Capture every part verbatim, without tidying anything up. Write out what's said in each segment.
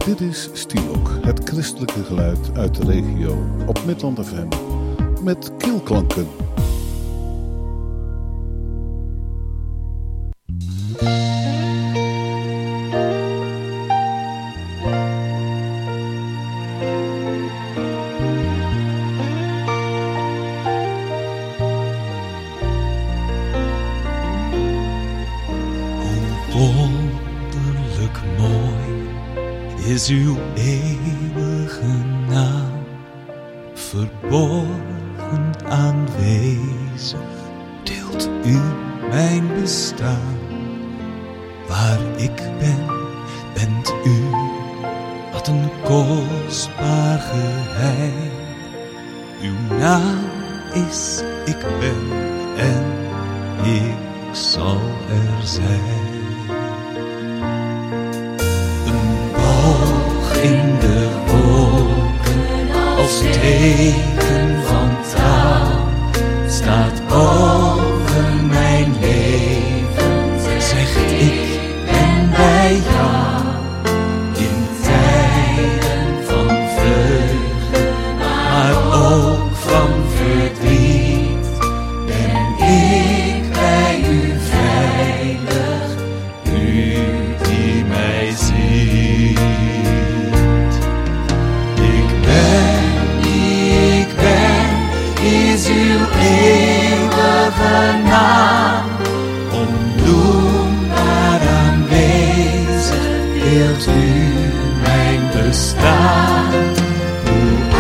Dit is Stielok, het christelijke geluid uit de regio op Midland F M met keelklanken. Wonderlijk mooi is uw eeuwige naam, verborgen aanwezig, deelt u mijn bestaan. Waar ik ben, bent u, wat een kostbaar geheim. Uw naam is ik ben en ik zal er zijn. Een boog in de wolken als teken van trouw staat boven mijn leven, zegt ik ben bij jou. In tijden van vreugde, maar ook van verdriet, ben ik bij u veilig, u die mij ziet. Ik ben die ik ben, is uw eeuwige naam, onbloembaar aanwezig, deelt u mijn bestaan. Uw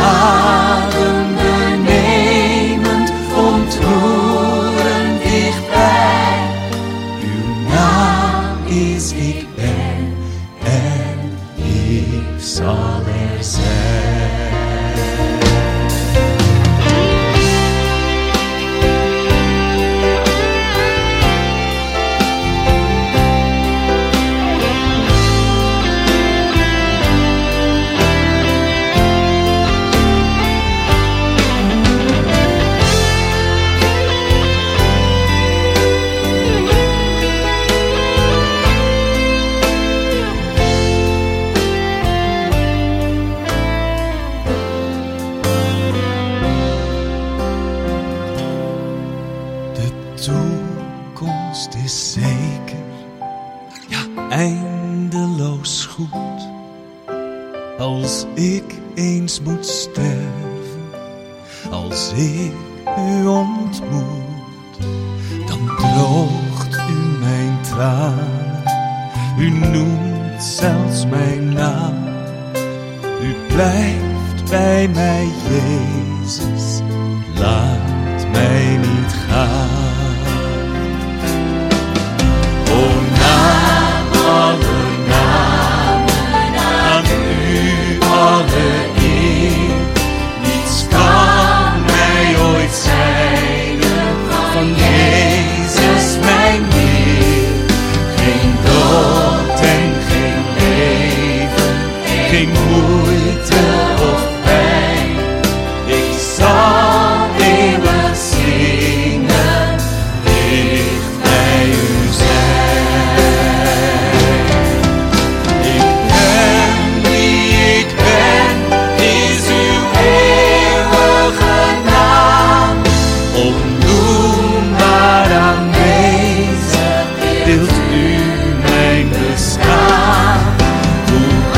adembenemend, ontroerend dichtbij. Uw naam is ik ben en ik zal er zijn. Toekomst is zeker, ja eindeloos goed. Als ik eens moet sterven, als ik u ontmoet, dan droogt u mijn tranen. U noemt zelfs mijn naam. U blijft bij mij, Jezus, laat mij niet gaan. O naam, alle namen, aan u alle eer. Niets kan mij ooit scheiden van Jezus mijn Heer. Geen dood en geen leven, geen moeite of pijn. Ik zal eeuwig zingen, dicht bij u zijn. Ik ben wie ik ben, is uw eeuwige naam, onnoembaar aanwezig, deelt u mijn bestaan. Uw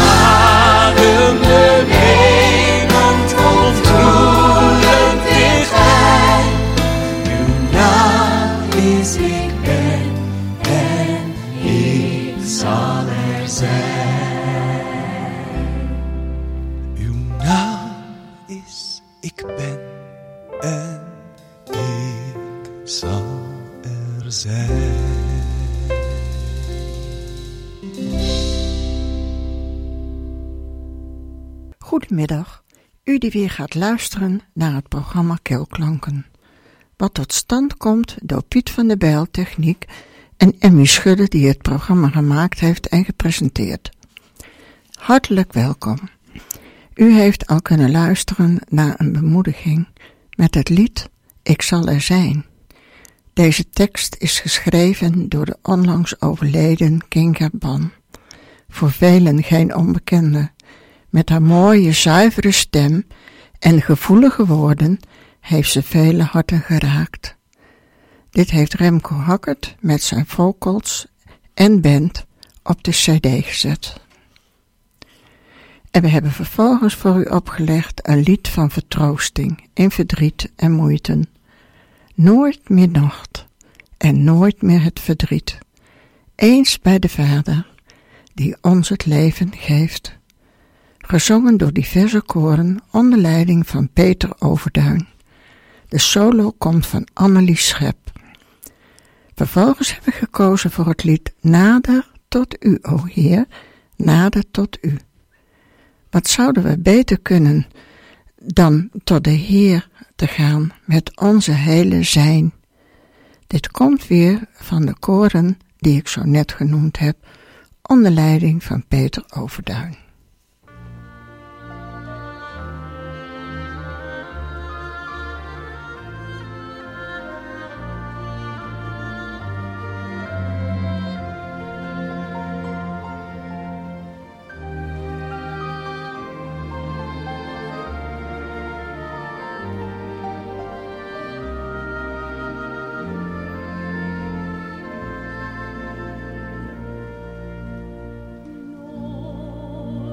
adembenemend, ontroerend dichtbij. Uw naam is ik ben en ik zal er zijn. Uw naam is ik ben en ik zal er zijn. Goedemiddag, u die weer gaat luisteren naar het programma Keelklanken, wat tot stand komt door Piet van der Bijl Techniek en Emmy Schudde die het programma gemaakt heeft en gepresenteerd. Hartelijk welkom. U heeft al kunnen luisteren naar een bemoediging met het lied Ik zal er zijn. Deze tekst is geschreven door de onlangs overleden King Ban. Voor velen geen onbekende, Met haar mooie, zuivere stem en gevoelige woorden heeft ze vele harten geraakt. Dit heeft Remco Hackert met zijn vocals en band op de cd gezet. En we hebben vervolgens voor u opgelegd een lied van vertroosting in verdriet en moeite. Nooit meer nacht en nooit meer het verdriet. Eens bij de Vader, die ons het leven geeft. Gezongen door diverse koren onder leiding van Peter Overduin. De solo komt van Annelies Schep. Vervolgens hebben we gekozen voor het lied Nader tot u, o Heer, nader tot u. Wat zouden we beter kunnen dan tot de Heer te gaan met onze hele zijn. Dit komt weer van de koren die ik zo net genoemd heb, onder leiding van Peter Overduin. Lord,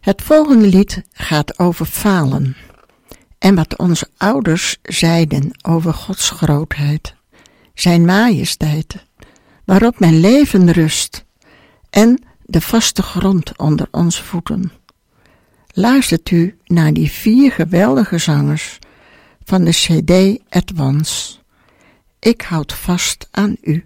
Het volgende lied gaat over falen en wat onze ouders zeiden over Gods grootheid, zijn majesteit, waarop mijn leven rust en de vaste grond onder onze voeten. Luistert u naar die vier geweldige zangers van de C D Advance. Ik houd vast aan u.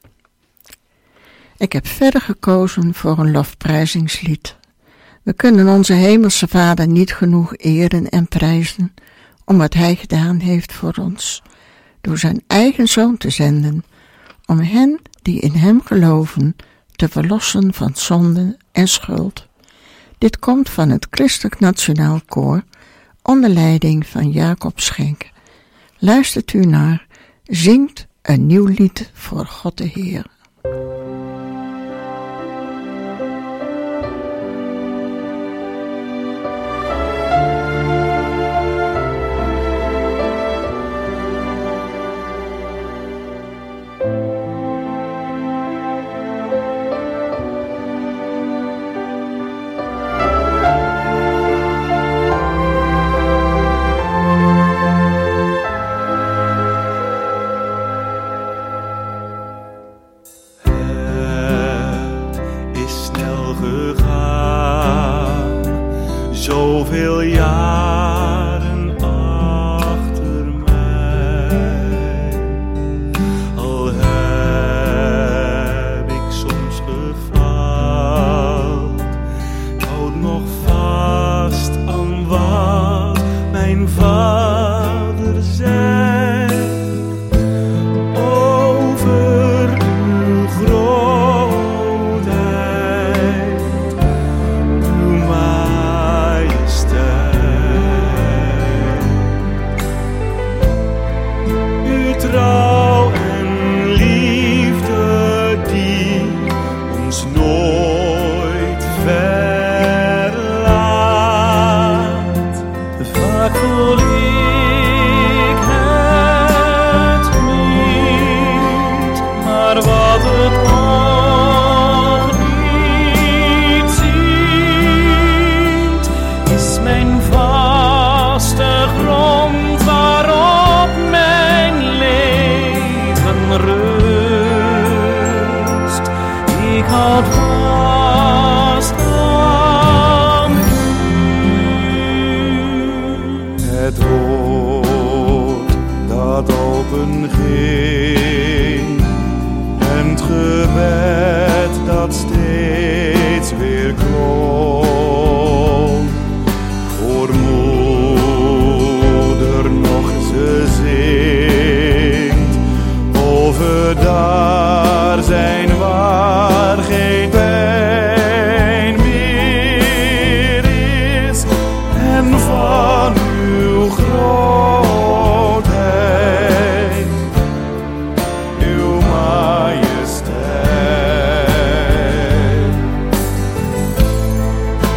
Ik heb verder gekozen voor een lofprijzingslied. We kunnen onze hemelse Vader niet genoeg eren en prijzen om wat Hij gedaan heeft voor ons, door zijn eigen Zoon te zenden, om hen die in Hem geloven te verlossen van zonde en schuld. Dit komt van het Christelijk Nationaal Koor onder leiding van Jacob Schenk. Luistert u naar Zingt een nieuw lied voor God de Heer. Zoveel jaren achter mij, al heb ik soms gefaald, houd nog vast aan wat mijn Vader zei over uw grootheid, uw trouw en liefde die ons nooit verlaat. Vaak voel ik het niet, maar wat het nog niet ziet, is mijn vaste grond waarop mijn rust. Ik houd vast aan u. Het woord dat open ging en het gebed dat steeds weer klonk. Voor moeder nog ze zingt over daar zijn waar geen pijn meer is en van uw grootheid, uw majesteit.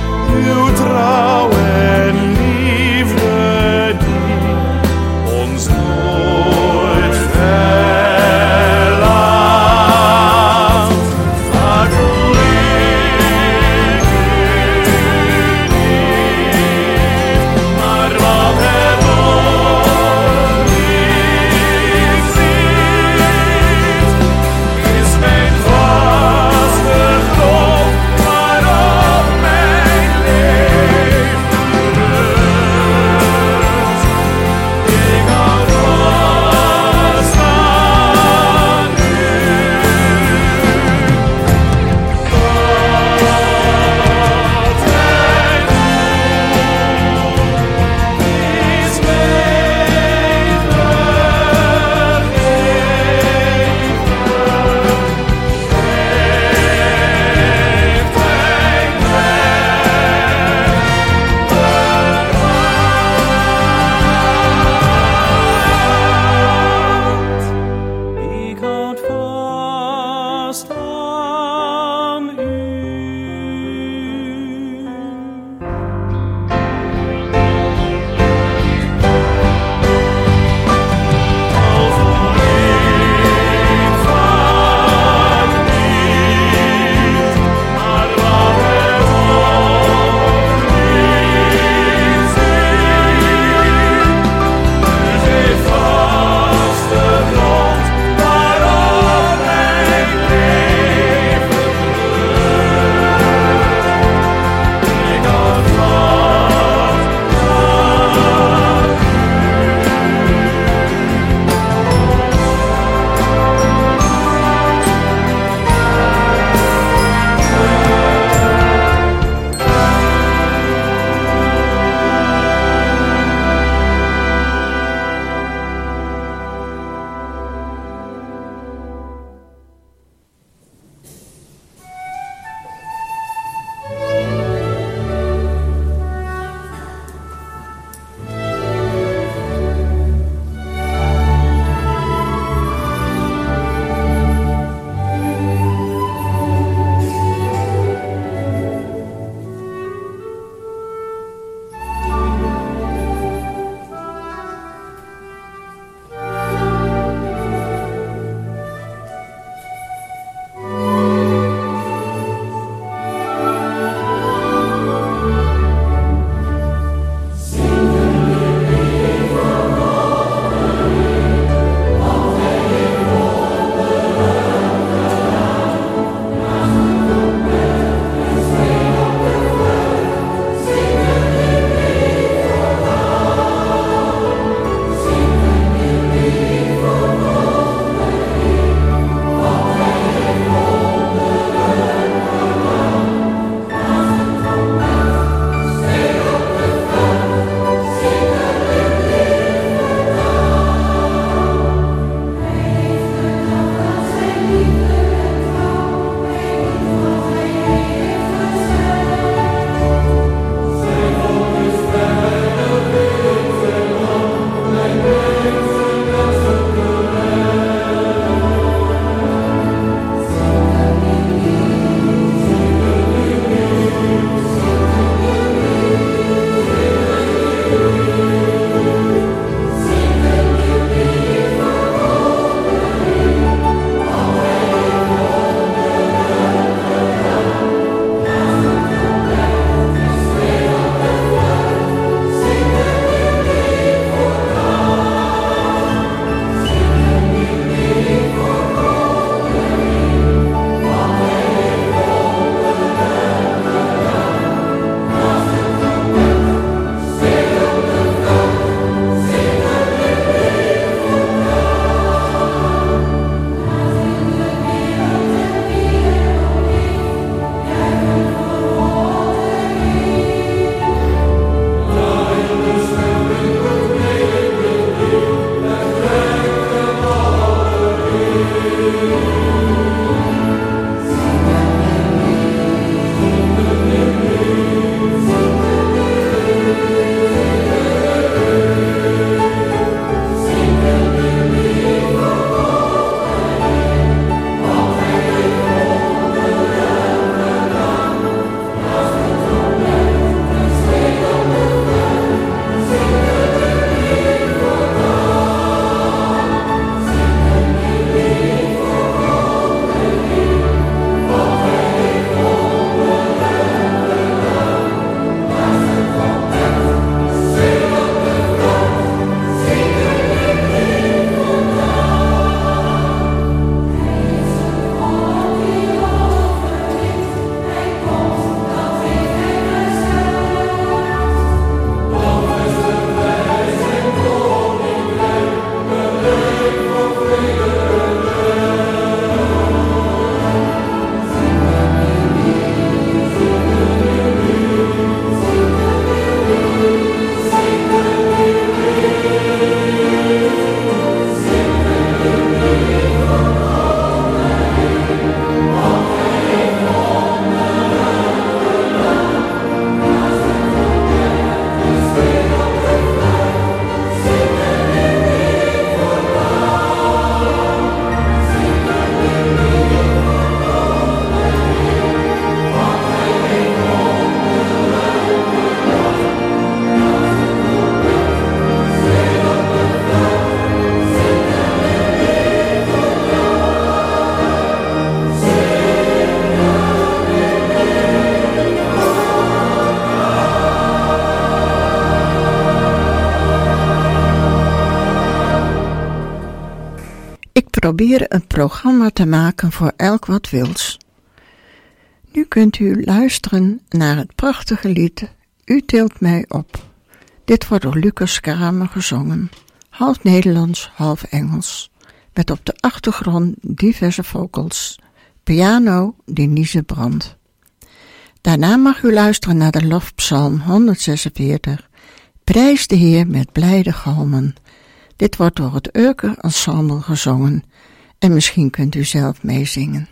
proberen een programma te maken voor elk wat wils. Nu kunt u luisteren naar het prachtige lied U tilt mij op. Dit wordt door Lucas Kramer gezongen, half Nederlands, half Engels, met op de achtergrond diverse vocals, piano Denise Brandt. Daarna mag u luisteren naar de lofpsalm honderdzesenveertig, Prijs de Heer met blijde galmen. Dit wordt door het Urker Ensemble gezongen en misschien kunt u zelf meezingen.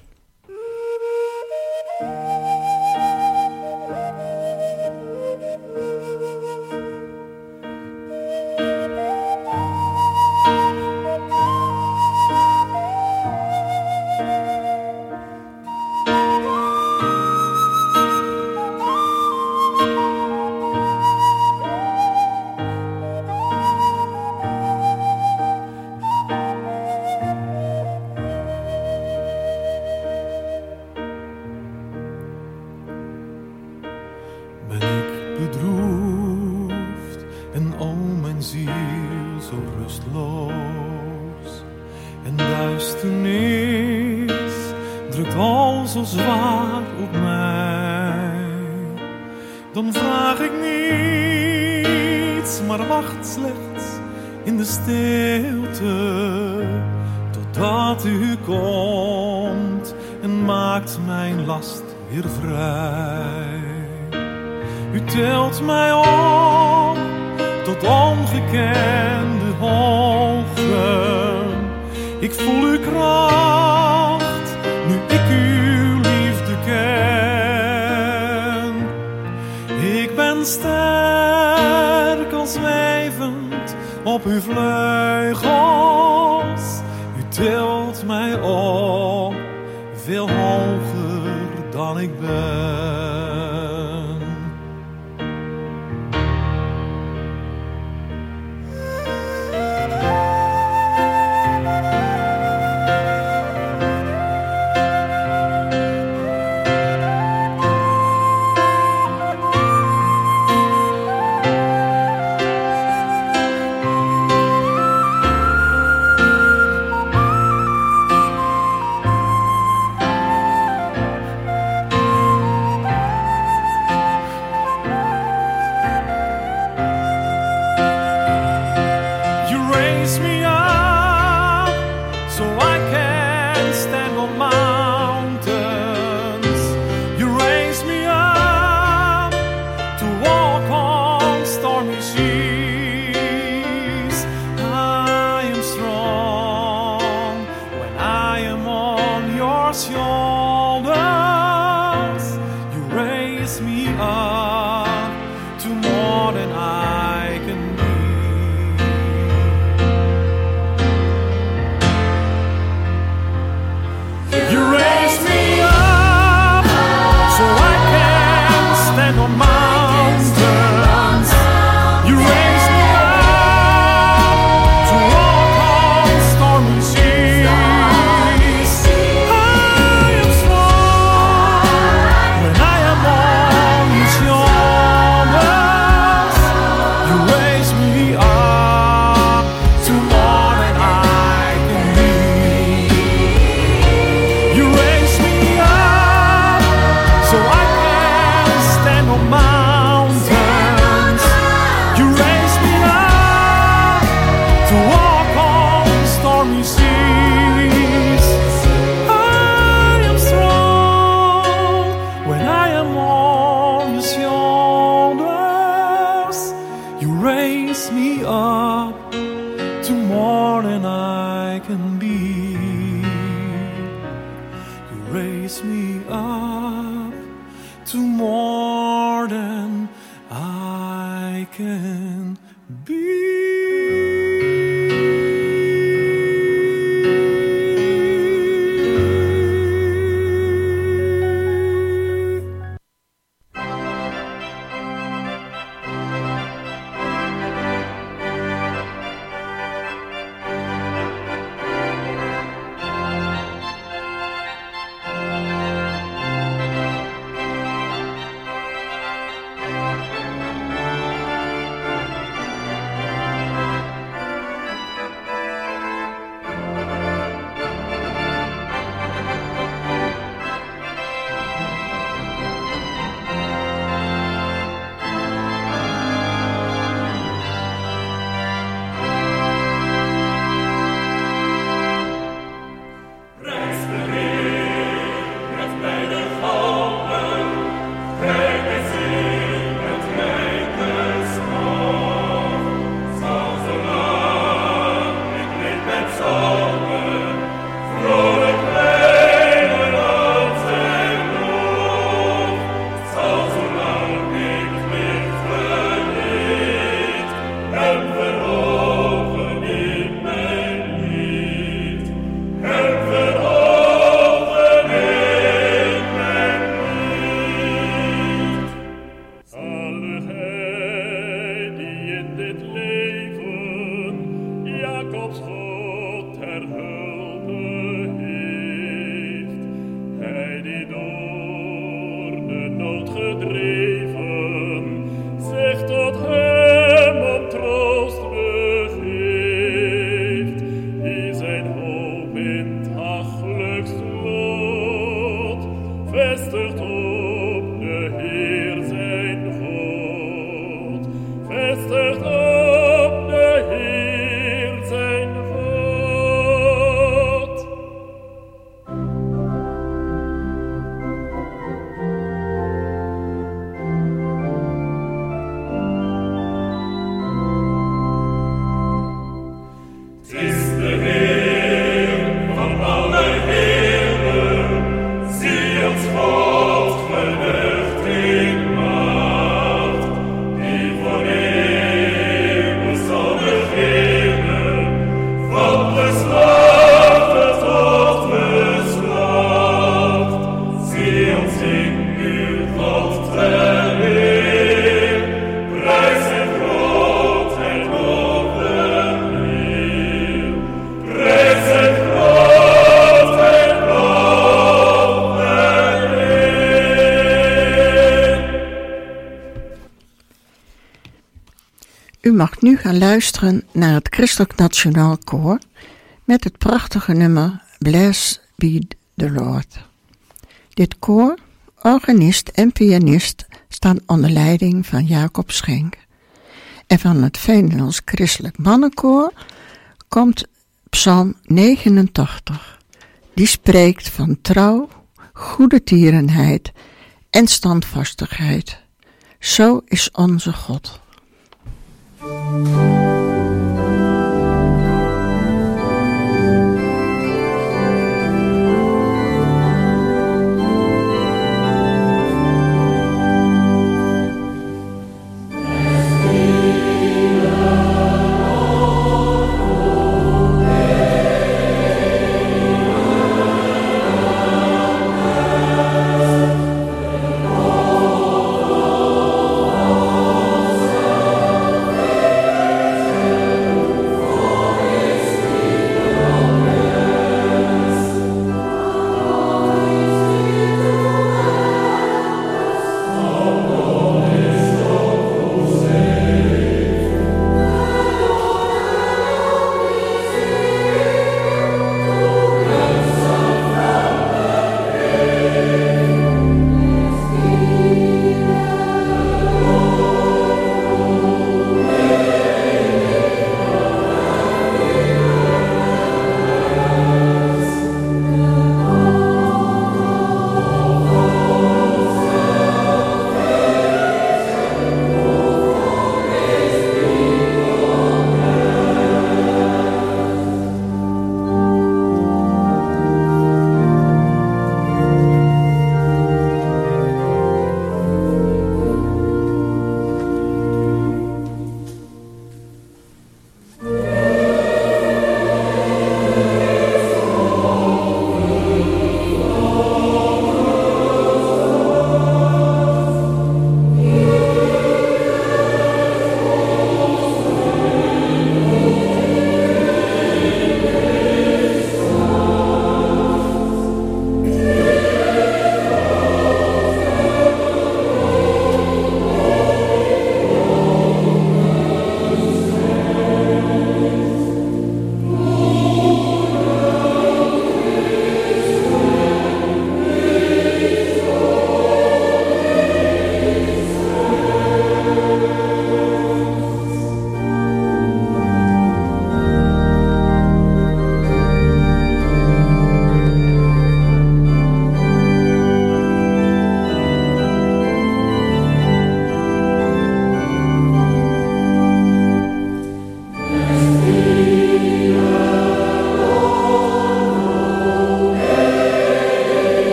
mocht nu gaan luisteren naar het Christelijk Nationaal Koor met het prachtige nummer Blessed be the Lord. Dit koor, organist en pianist staan onder leiding van Jacob Schenk. En van het Veenendaals Christelijk Mannenkoor komt Psalm negenentachtig. Die spreekt van trouw, goede tierenheid en standvastigheid. Zo is onze God.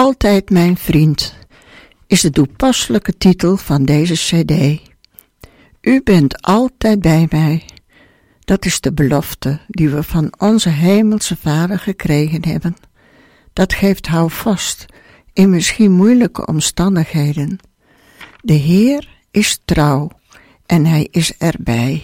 altijd mijn vriend is de toepasselijke titel van deze cd. U bent altijd bij mij. Dat is de belofte die we van onze hemelse Vader gekregen hebben. Dat geeft houvast in misschien moeilijke omstandigheden. De Heer is trouw en Hij is erbij.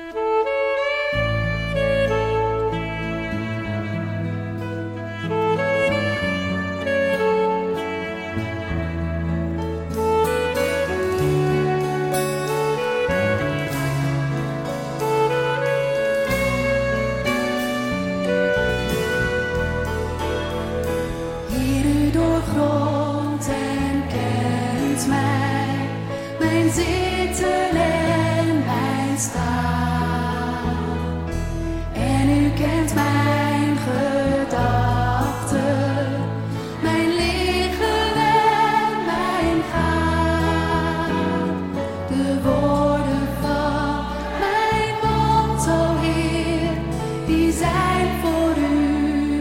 Zitten en mijn staan. En u kent mijn gedachten, mijn liggen en mijn gaan. De woorden van mijn mond, o Heer, die zijn voor u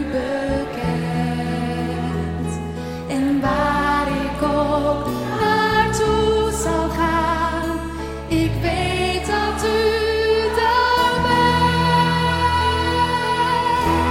bekend. En waar ik ook naartoe zal gaan, ik weet dat u daar bent.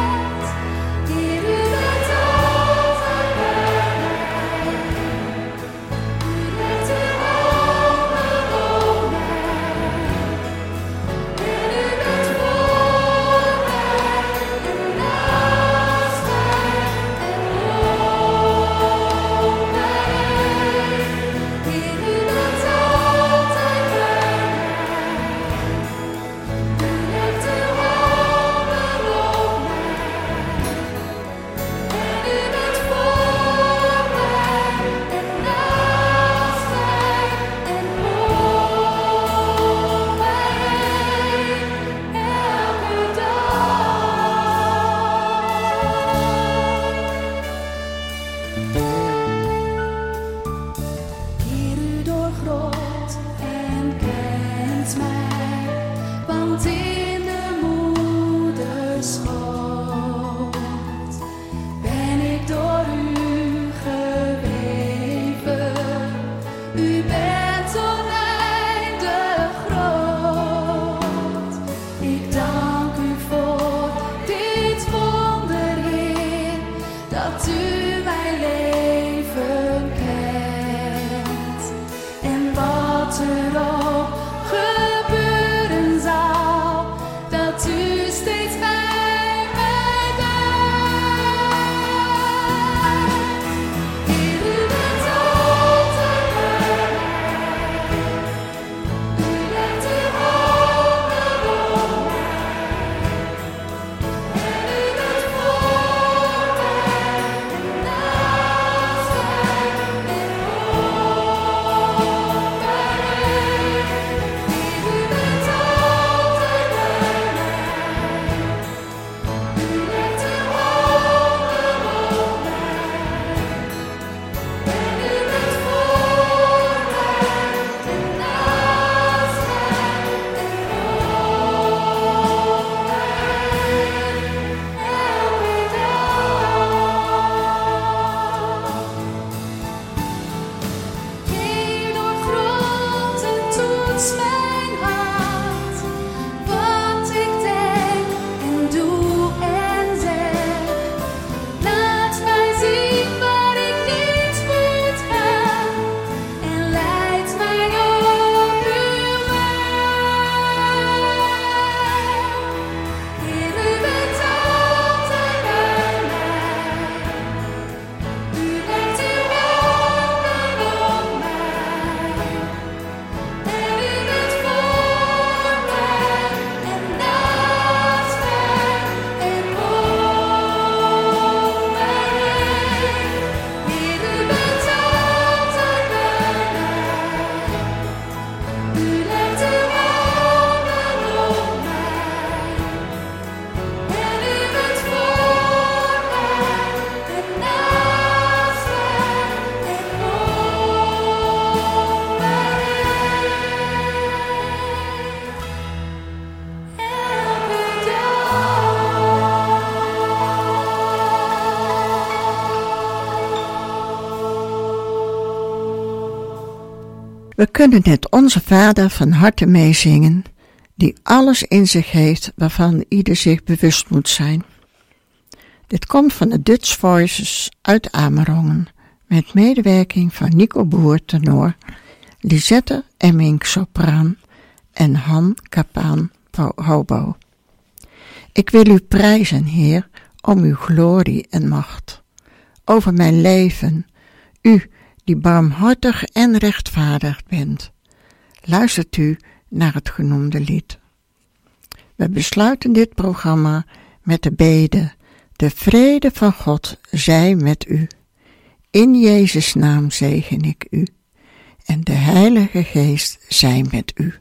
We kunnen net Onze Vader van harte meezingen, die alles in zich heeft waarvan ieder zich bewust moet zijn. Dit komt van de Dutch Voices uit Amerongen, met medewerking van Nico Boer tenor, Lisette Emmink sopraan en Han Kapaan hobo. Ik wil u prijzen, Heer, om uw glorie en macht. Over mijn leven, u die barmhartig en rechtvaardig bent. Luistert u naar het genoemde lied. We besluiten dit programma met de bede: de vrede van God zij met u. In Jezus' naam zegen ik u. En de Heilige Geest zij met u.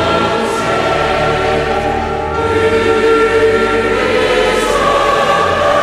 Amen.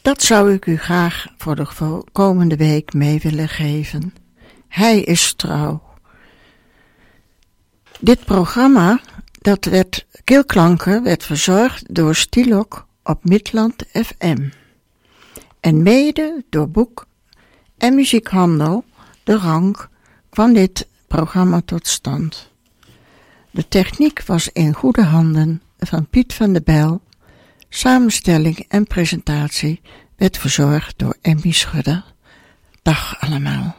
Dat zou ik u graag voor de komende week mee willen geven. Hij is trouw. Dit programma, dat werd, Keelklanken, werd verzorgd door Stilok op Midland F M. En mede door boek en muziekhandel De Rank kwam dit programma tot stand. De techniek was in goede handen van Piet van der Bijl. Samenstelling en presentatie werd verzorgd door Emmy Schudder. Dag allemaal.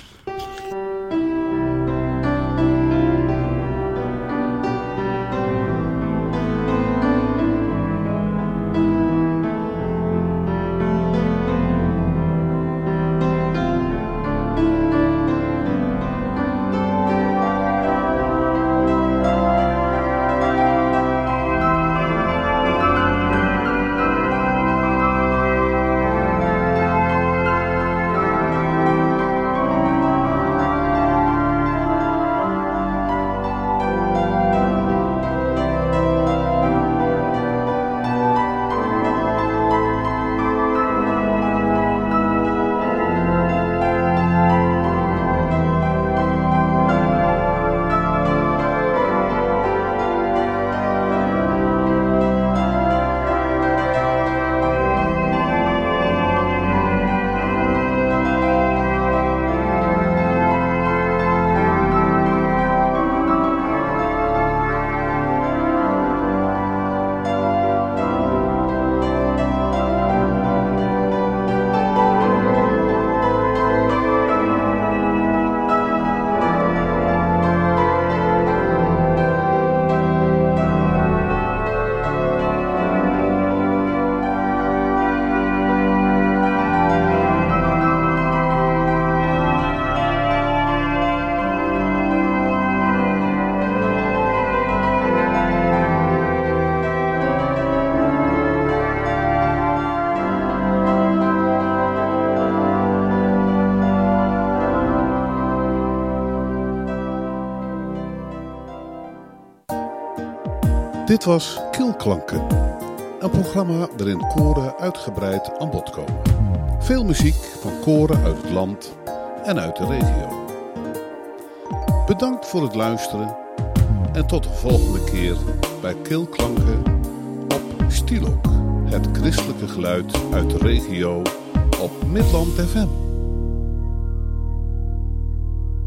Dit was Keelklanken, een programma waarin koren uitgebreid aan bod komen. Veel muziek van koren uit het land en uit de regio. Bedankt voor het luisteren en tot de volgende keer bij Keelklanken op Stilok, het christelijke geluid uit de regio op Midland F M.